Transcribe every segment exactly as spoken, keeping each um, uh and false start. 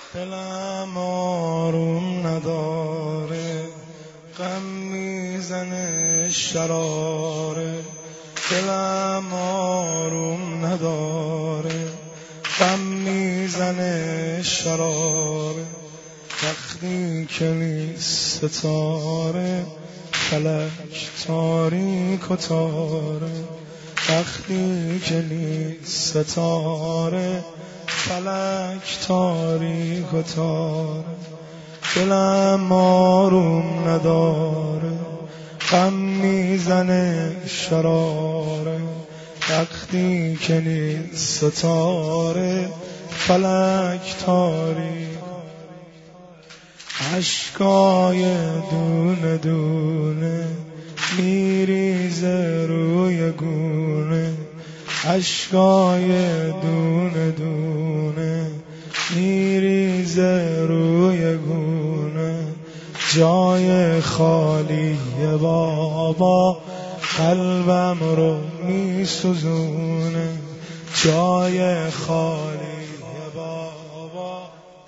دلم آروم نداره، غم میزنه شراره. دلم آروم نداره، غم میزنه شراره. وقتی که نیست ستاره، فلک تاریک و تاره. وقتی که نیست ستاره، فلک تاریک و تاره. دلم آروم نداره، غم میزنه شراره. وقتی که نیست ستاره، فلک تاریک. اشکای دونه دونه میریزه روی گونه. اشکای دونه دونه میریزه روی گونه. جای خالی بابا قلبم رو میسوزونه. جای خالی بابا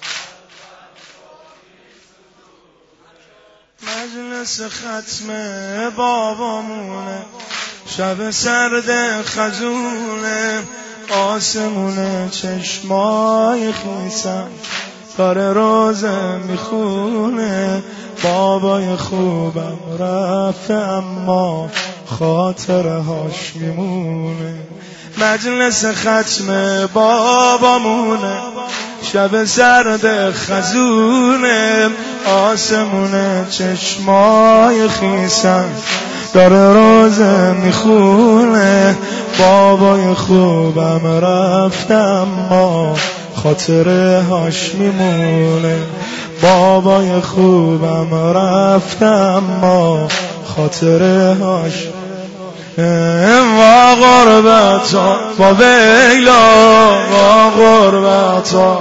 مجلس ختم بابامونه. شب سرد خزونه، آسمونه چشمای خیسم داره روزه میخونه. بابای خوبم رفته اما خاطرهاش میمونه. مجلس ختم بابامونه، شب سرد خزونه، آسمونه چشمای خیسم داره روزه میخونه. بابای خوبم رفته اما خاطره هاش میمونه. بابای خوبم رفته اما خاطره هاش. وا غربتا با ویلا، وا غربتا،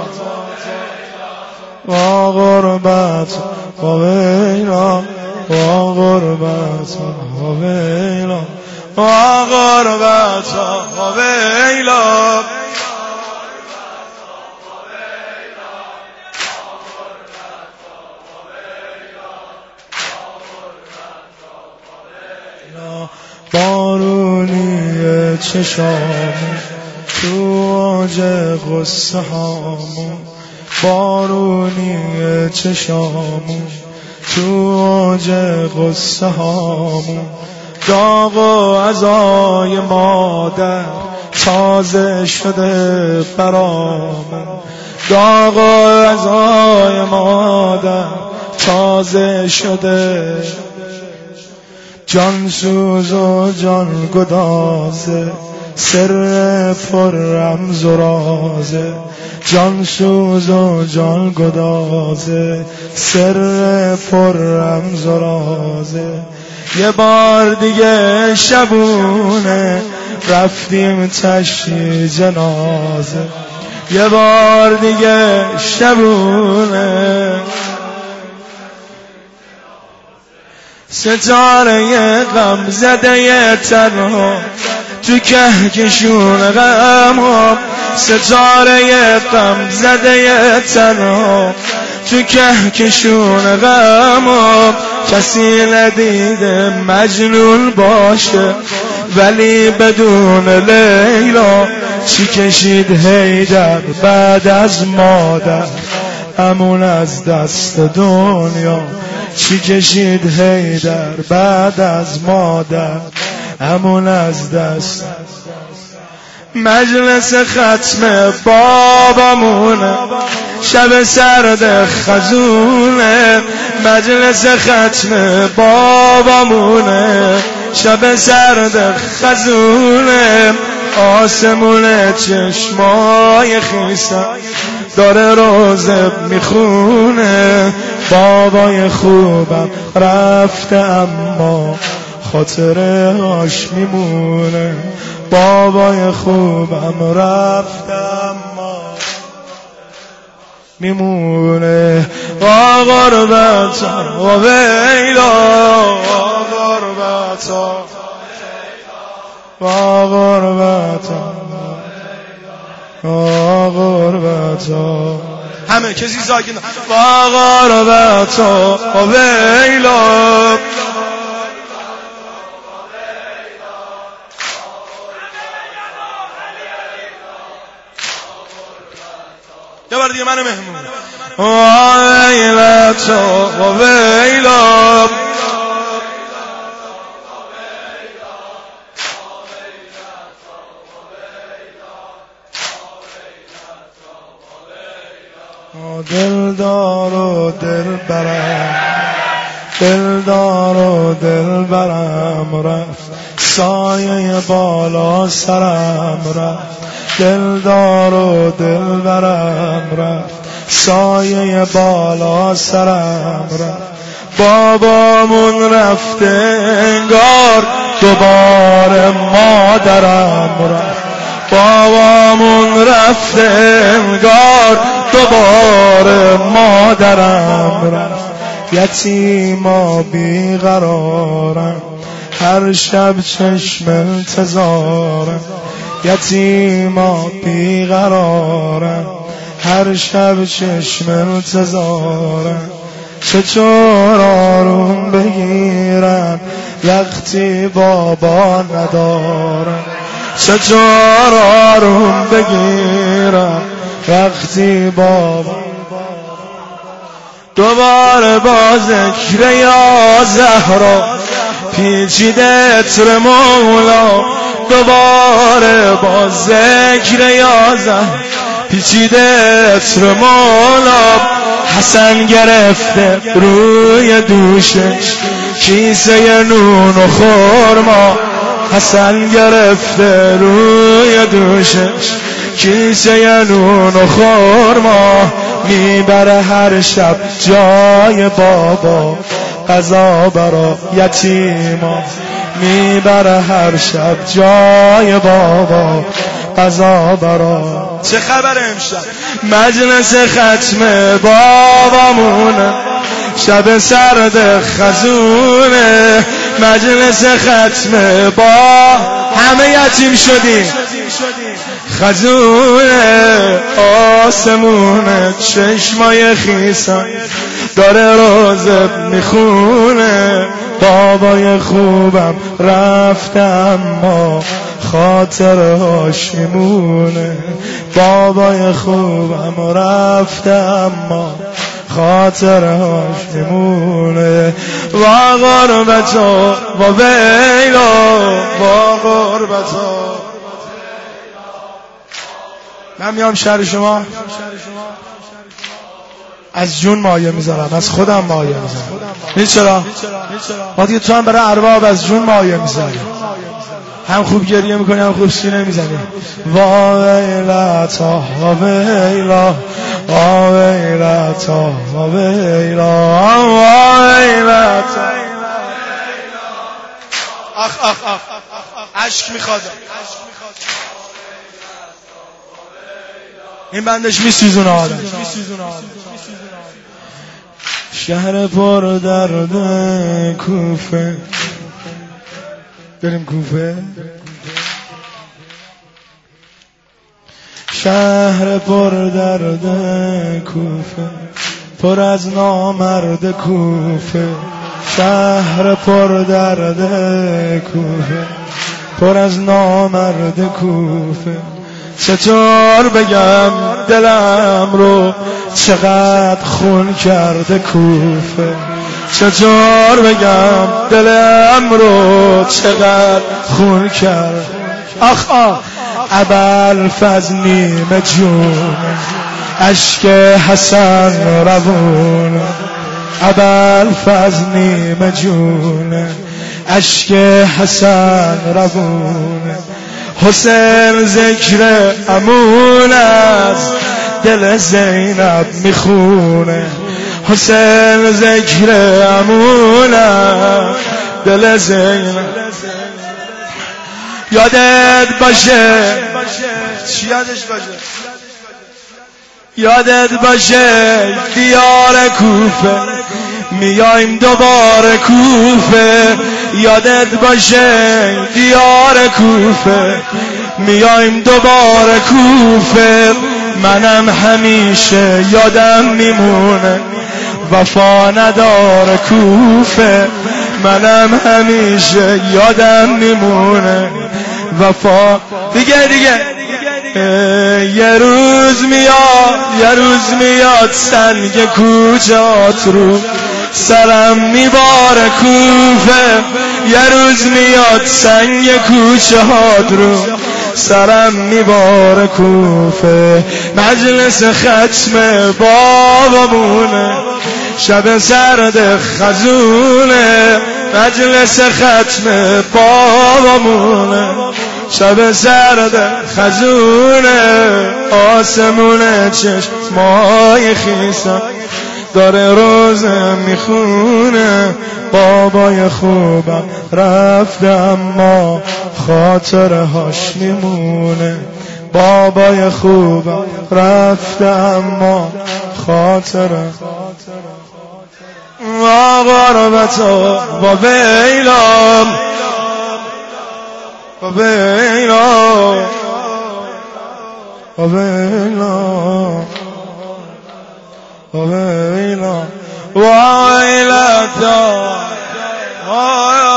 وا غربتا با ویلا، وا غربتا با ویلا، وا غربتا با ویلا. بارونی چشامو تو آج غصه هامو. بارونی چشامو تو آج غصه هامو. داغ و عزای مادر تازه شده برامون. داغ و عزای مادر تازه شده. جان سوز و جان گدازه، سر پر رمز و رازه. جان سوز و جان گدازه، سر پر رمز و رازه. یه بار دیگه شبونه رفتیم تشییع جنازه. یه بار دیگه شبونه ستاره غم زده تنها تو کهکشون غم ها. ستاره غم زده تنها تو کهکشون غم ها. کسی ندیده مجنون باشه ولی بدون لیلا. چی کشید حیدر بعد از مادر، همون از دست دنیا. چی کشید حیدر بعد از مادر، همون از دست. مجلس ختم بابامونه، شب سرد خزونه. مجلس ختم بابامونه، شب سرد خزونه. آسمونه چشمای خیسم داره روزه میخونه. بابای خوبم رفته اما خاطره هاش میمونه. بابای خوبم رفته اما میمونه. وا غربتا و ویلا، وا غربتا، وا غربتا، وا غربتا. همه کسی ساکن و غربت و ویلا یه بار دیگه منو مهمون ویلت و ویلا دلدار و دل برم دلدار و دل برم رفت سایه بالا سرم رفت دلدار و دل برم رفت سایه بالا سرم رفت بابامون رفته انگار دوباره مادرم رفت بابامون رفته انگار دوباره مادرم رفت یتیما بیقرارم هر شب چشم انتظارم یتیما بیقرارم هر شب چشم انتظارم چطور آروم بگیرم وقتی بابا ندارم چطور آروم بگیرم وقتی بابا دوباره با ذکر یا زهرا پیچیده عطر مولا دوباره با ذکر یا زهرا پیچیده عطر مولا حسن گرفته روی دوشش کیسه نون و خرما حسن گرفته روی دوشش کیسه نون و خرما میبره هر شب جای بابا غذا برا یتیما میبره هر شب جای بابا غذا برا چه خبر امشب مجلس ختم بابامونه شب سرد خزونه مجلس ختم با همه یتیم شدیم خزونه آسمونه چشمای خیسم داره روزه میخونه بابای خوبم رفته اما خاطرهاش میمونه بابای خوبم رفته اما خاطرهاش میمونه و غربتو و ویلا و غربتو من میام شهر شما از جون مایه میذارم از خودم مایه میذارم میدونی چرا؟ ما دیگه تو هم برای ارباب از جون مایه میذاری هم خوب گریه میکنی هم خوب سینه میزنی واویلتا واویلا واویلتا واویلا واویلتا اخ اخ اخ عشق میخواد این بندش میسوزونه آدم شهر پر درد کوفه بریم کوفه شهر پر درد کوفه پر از نامرد کوفه شهر پر درد کوفه پر از نامرد کوفه چطور بگم دلم رو چقدر خون کرده کوفه چطور بگم دلم رو چقدر خون کرد آخ آخ ابوالفضل نیمه جون اشک حسن روون ابوالفضل نیمه جون اشک حسن روون حسین ذکر امون از دل زینب میخونه حسین ذکر امون از دل زینب یادت باشه چی یادش باشه یادت باشه دیار کوفه میایم دوباره کوفه یادت باشه دیار کوفه میایم دوباره کوفه منم همیشه یادم میمونه وفا نداره کوفه منم همیشه یادم میمونه وفا دیگه دیگه یه روز میاد یه روز میاد سنگ کوچات رو سرم میباره کوفه یه روز میاد سنگ کوچه هات رو سرم میباره کوفه مجلس ختم بابامونه شب سرد خزونه مجلس ختم بابامونه شب سرد خزونه آسمونه چشمای خیسم داره روزه میخونه بابای خوبم رفته اما خاطره هاش میمونه بابای خوبم رفته اما خاطره و غربت و ویلام و ویلام و ویلام ويلا ويلتا